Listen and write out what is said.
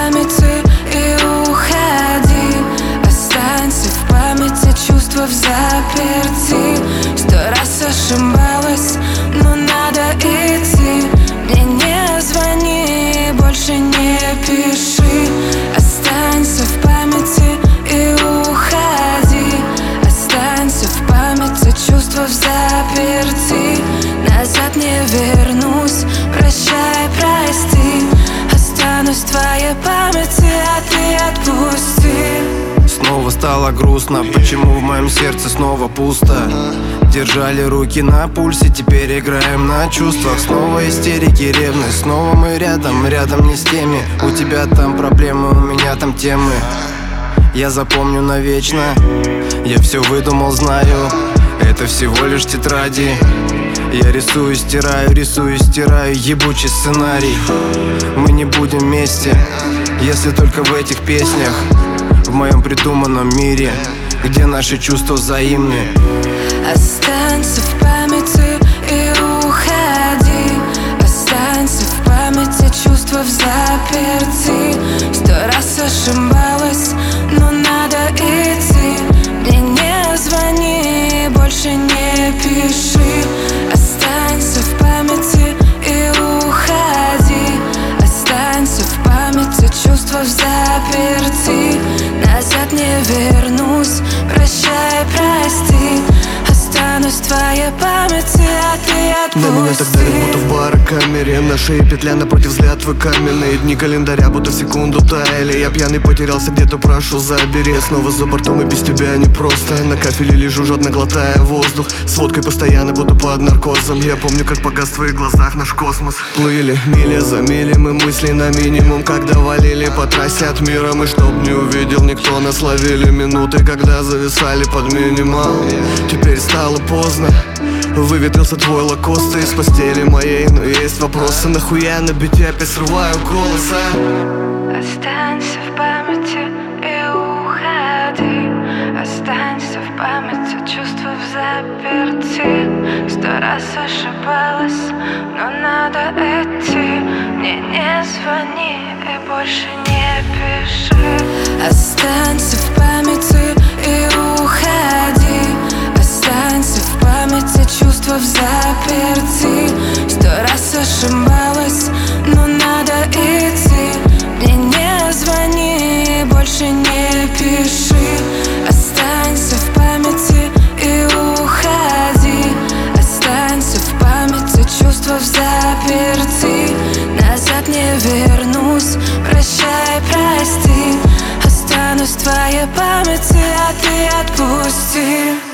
памяти и уходи. Останься в памяти чувства в заперти. 100 раз ошибалась, но надо идти. Мне не звони, больше не пиши. Останься в памяти и уходи. Останься в памяти чувства в заперти. Назад не вернусь, прощай, прости. Останусь в твоей памяти, а ты отпусти. Снова стало грустно, почему в моем сердце снова пусто? Держали руки на пульсе, теперь играем на чувствах. Снова истерики, ревность, снова мы рядом не с теми. У тебя там проблемы, у меня там темы. Я запомню навечно, я все выдумал, знаю. Это всего лишь тетради. Я рисую, стираю, ебучий сценарий. Мы не будем вместе, если только в этих песнях. В моем придуманном мире, где наши чувства взаимны. Останься в памяти и уходи. Останься в памяти чувства в заперти. 100 раз ошибалась, но надо идти. Мне не звони, больше не пиши. Останься в памяти и уходи. Останься в памяти чувства в заперти. Назад не вернусь, прощай, прости. Останусь в твоей памяти, а ты отпусти. На меня так дарит, будто в барокамере. На шее петля, напротив взгляд твой каменный. Дни календаря будто в секунду таяли. Я пьяный потерялся где-то, прошу, забери. Снова за бортом и без тебя непросто. На кафеле лежу, жадно глотая воздух. С водкой постоянно, будто под наркозом. Я помню, как погас в твоих глазах наш космос. Плыли мили за мили, мы мысли на минимум. Когда валили по трассе от мира, мы чтоб не увидел никто. Нас ловили минуты, когда зависали под минимал. Теперь стало поздно, выветрился твой лакост из постели моей. Но есть вопросы, нахуя на бите опять срываю голос, а? Останься в памяти и уходи. Останься в памяти чувства в заперти. 100 раз ошибалась, но надо идти. Мне не звони и больше не пиши. Останься в памяти и уходи. Останься в памяти чувства в заперти. 100 раз ошибалась, но надо идти. Мне не звони, больше не пиши. Останься в памяти и уходи. Останься в памяти чувства в заперти. Назад не вернусь, прощай, прости. Останусь в твоей памяти, а ты отпусти.